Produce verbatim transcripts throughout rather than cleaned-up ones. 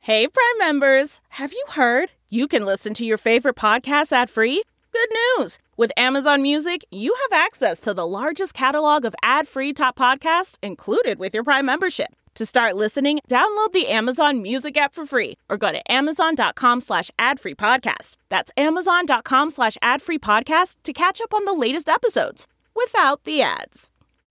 Hey, Prime members! Have you heard? You can listen to your favorite podcasts ad-free? Good news! With Amazon Music, you have access to the largest catalog of ad-free top podcasts included with your Prime membership. To start listening, download the Amazon Music app for free or go to amazon.com slash ad-free podcasts. That's amazon.com slash ad-free podcasts to catch up on the latest episodes without the ads.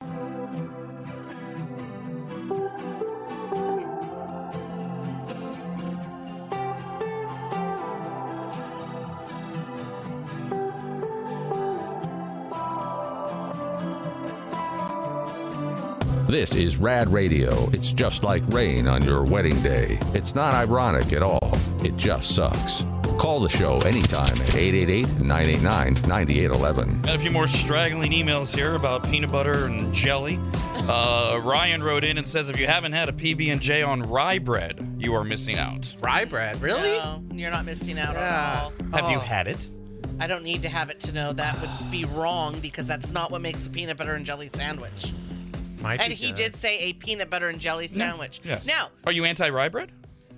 This is Rad Radio. It's just like rain on your wedding day. It's not ironic at all. It just sucks. Call the show anytime at eight eight eight, nine eight nine, nine eight one one. Got a few more straggling emails here about peanut butter and jelly. Uh, Ryan wrote in and says, if you haven't had a P B and J on rye bread, you are missing out. Rye bread? Really? No, you're not missing out Yeah. at all. Have you Oh. had it? I don't need to have it to know that would be wrong because that's not what makes a peanut butter and jelly sandwich. Might And be he good. did say a peanut butter and jelly sandwich. Yes. Now, Are you anti-rye bread?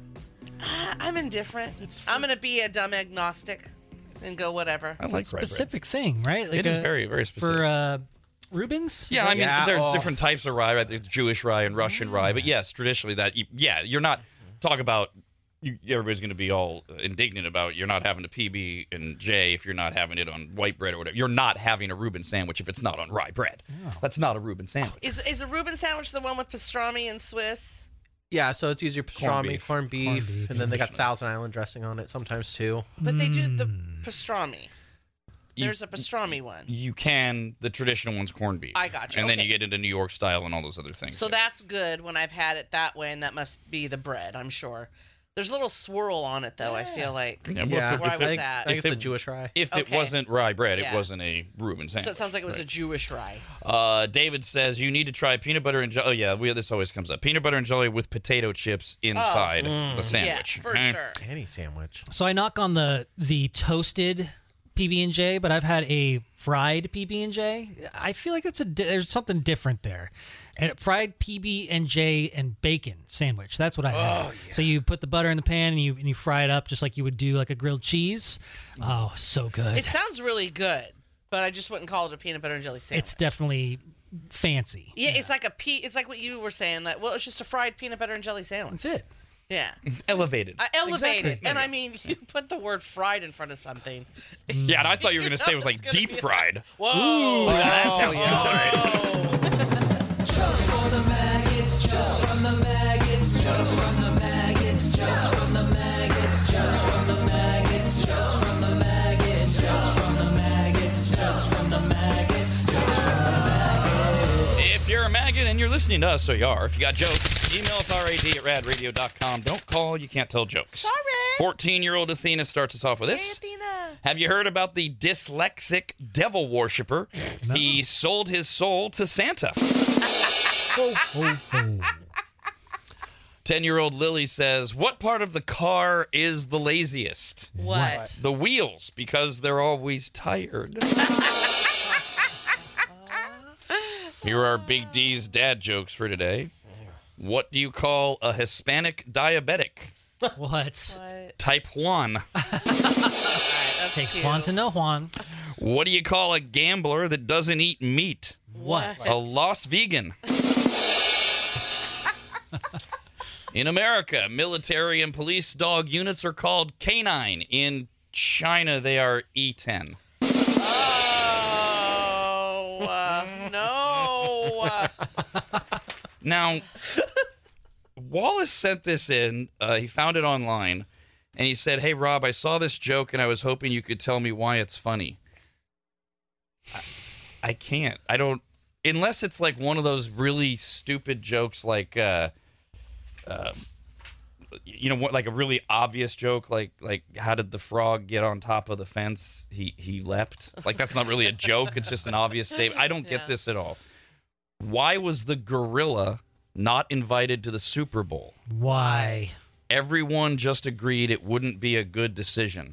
uh, I'm indifferent. I'm going to be a dumb agnostic and go whatever. I It's like a rye bread. specific thing, right? Like It is a- very, very specific. For uh, Rubens? Yeah, I mean, Yeah, there's oh. different types of rye, right? There's Jewish rye and Russian rye. But yes, traditionally that, you, yeah, you're not, talk about, you, everybody's going to be all indignant about you're not having a P B and J if you're not having it on white bread or whatever. You're not having a Reuben sandwich if it's not on rye bread. That's not a Reuben sandwich. Is is a Reuben sandwich the one with pastrami and Swiss? Yeah, so it's usually pastrami, beef. corned beef, Corned beef, and then they got traditionally. Thousand Island dressing on it sometimes too. But they do the Hmm. pastrami. You- There's a pastrami one. You can, the traditional one's corned beef. I got you, And then okay. you get into New York style and all those other things. So that's good when I've had it that way, and that must be the bread, I'm sure. There's a little swirl on it, though, I feel like. Yeah, well, Yeah, if it- Where I if was it- think, at. I think if it's the it- Jewish rye. If it Okay. wasn't rye bread, Yeah. it wasn't a Reuben sandwich. So it sounds like it was Right. a Jewish rye. Uh, David says you need to try peanut butter and jelly. Oh yeah, we, this always comes up. Peanut butter and jelly with potato chips inside the sandwich. Oh, mm. Yeah, for Okay? sure. Any sandwich. So I knock on the the toasted P B and J, but I've had a fried P B and J. I feel like it's a di- there's something different there. And fried P B and J and bacon sandwich. That's what I had. So you put the butter in the pan and you and you fry it up just like you would do like a grilled cheese. Oh, so good. It sounds really good, but I just wouldn't call it a peanut butter and jelly sandwich. It's definitely fancy. yeah, it's like a pe- It's like what you were saying. That well, it's just a fried peanut butter and jelly sandwich. That's it. Yeah, Elevated. I elevated, Exactly. and I mean, you put the word fried in front of something. yeah, and I thought you were going to say it was know like it's gonna deep be fried. Whoa! Ooh, that sounds good. If you're a maggot and you're listening to us, so you are. If you got jokes, email us rad at radradio dot com. Don't call, you can't tell jokes. Sorry. fourteen-year-old Athena starts us off with Hey, this. Athena. Have you heard about the dyslexic devil worshiper? He sold his soul to Santa. ten-year-old Lily says, what part of the car is the laziest? What? The wheels, because they're always tired. Here are Big D's dad jokes for today. What do you call a Hispanic diabetic? What? What? Type one. All right, that's Takes cute. one to know Juan. What do you call a gambler that doesn't eat meat? What? A lost vegan. In America, military and police dog units are called canine. In China, they are E ten. Oh uh, no! Now, Wallace sent this in. Uh, he found it online, and he said, hey, Rob, I saw this joke, and I was hoping you could tell me why it's funny. I, I can't. I don't. Unless it's like one of those really stupid jokes like, uh, uh, you know, what, like a really obvious joke, like like how did the frog get on top of the fence? He he leapt. Like that's not really a joke. It's just an obvious statement. I don't Yeah. get this at all. Why was the gorilla not invited to the Super Bowl? Why? Everyone just agreed it wouldn't be a good decision.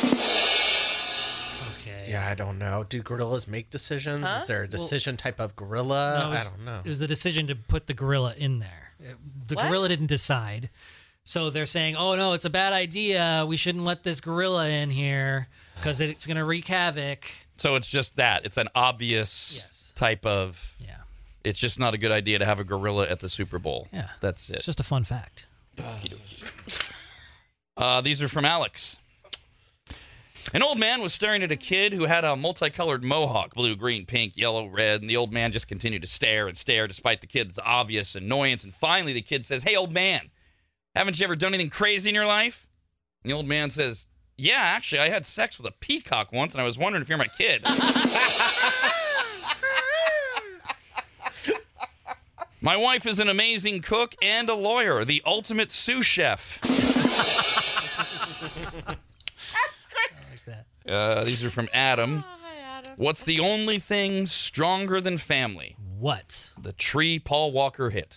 Okay. Yeah, I don't know. Do gorillas make decisions? Huh? Is there a decision type of gorilla? No, it was, I don't know. It was the decision to put the gorilla in there. It- The What? gorilla didn't decide. So they're saying, oh, no, it's a bad idea. We shouldn't let this gorilla in here because it's going to wreak havoc. So it's just that. It's an obvious Yes. type of... Yeah. It's just not a good idea to have a gorilla at the Super Bowl. Yeah. That's it. It's just a fun fact. Uh, these are from Alex. An old man was staring at a kid who had a multicolored mohawk, blue, green, pink, yellow, red, and the old man just continued to stare and stare despite the kid's obvious annoyance. And finally the kid says, "Hey, old man, haven't you ever done anything crazy in your life?" And the old man says, "Yeah, actually, I had sex with a peacock once, and I was wondering if you're my kid." "My wife is an amazing cook and a lawyer, the ultimate sous chef." That's great. I like that. Uh, these are from Adam. Oh, hi, Adam. What's the only thing stronger than family? What? The tree Paul Walker hit.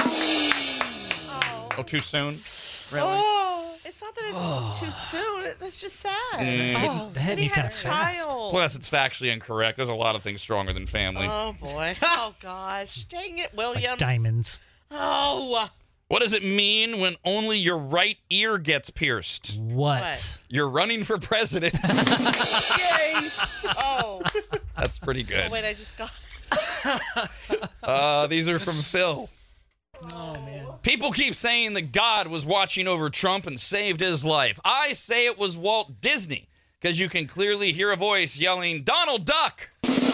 Oh. Oh, too soon? Oh, it's not that it's too soon. It- That's just sad. Mm. Oh, That hit and me he had kinda a fast. child. Plus, it's factually incorrect. There's a lot of things stronger than family. Oh boy. Oh gosh. Dang it, Williams. Like diamonds. Oh. What does it mean when only your right ear gets pierced? What? What? You're running for president. Yay. Oh. That's pretty Oh, good. wait, I just got. Uh, these are from Phil. Oh, man. People keep saying that God was watching over Trump and saved his life. I say it was Walt Disney, because you can clearly hear a voice yelling, "Donald Duck!"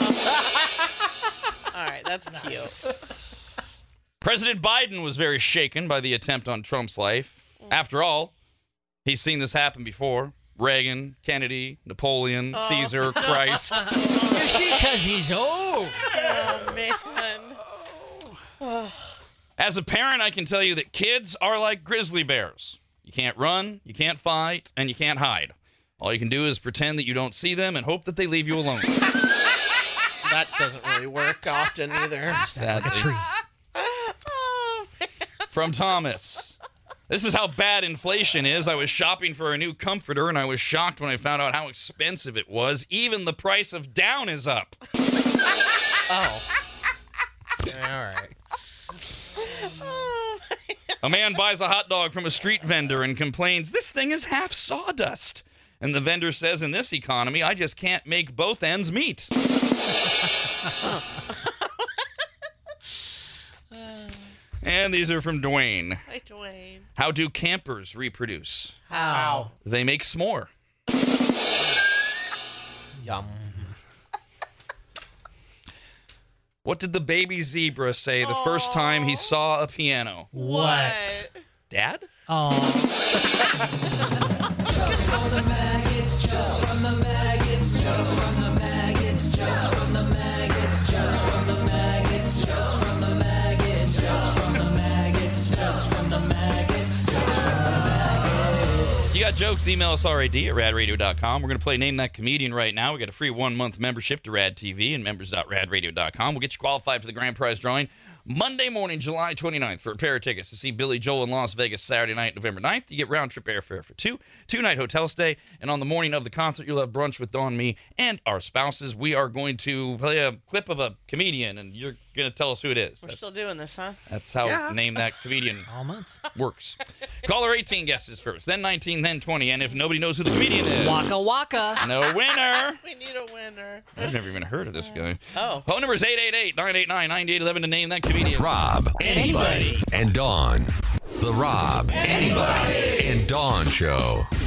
All right, that's cute. President Biden was very shaken by the attempt on Trump's life. After all, he's seen this happen before. Reagan, Kennedy, Napoleon, Caesar, Christ. Because he's old. Oh man. As a parent, I can tell you that kids are like grizzly bears. You can't run, you can't fight, and you can't hide. All you can do is pretend that you don't see them and hope that they leave you alone. That doesn't really work often either. Sadly. Like a tree. Oh man. From Thomas. This is how bad inflation is. I was shopping for a new comforter, and I was shocked when I found out how expensive it was. Even the price of down is up. Oh. All right. Oh, A man buys a hot dog from a street vendor and complains, "This thing is half sawdust." And the vendor says, "In this economy, I just can't make both ends meet." And these are from Dwayne. hi, Dwayne. How do campers reproduce? How? They make s'more. Yum. What did the baby zebra say the first time he saw a piano? What? Dad? Oh. You got jokes, email us R A D at rad radio dot com. We're going to play Name That Comedian right now. We got a free one-month membership to Rad T V and members dot rad radio dot com. We'll get you qualified for the grand prize drawing Monday morning, July twenty-ninth, for a pair of tickets to see Billy Joel in Las Vegas Saturday night, November ninth. You get round-trip airfare for two, two-night hotel stay, and on the morning of the concert, you'll have brunch with Dawn, me, and our spouses. We are going to play a clip of a comedian, and you're going to tell us who it is. We're That's, still doing this, huh? that's how Yeah. Name That Comedian All month. works. Caller eighteen guesses first, then nineteen, then twenty, and if nobody knows who the comedian is, Waka waka. no winner. We need a winner. I've never even heard of this guy. Oh. Phone number is eight eight eight, nine eight nine, nine eight one one to name that comedian. Rob, anybody, and Dawn. The Rob, anybody, and Dawn Show.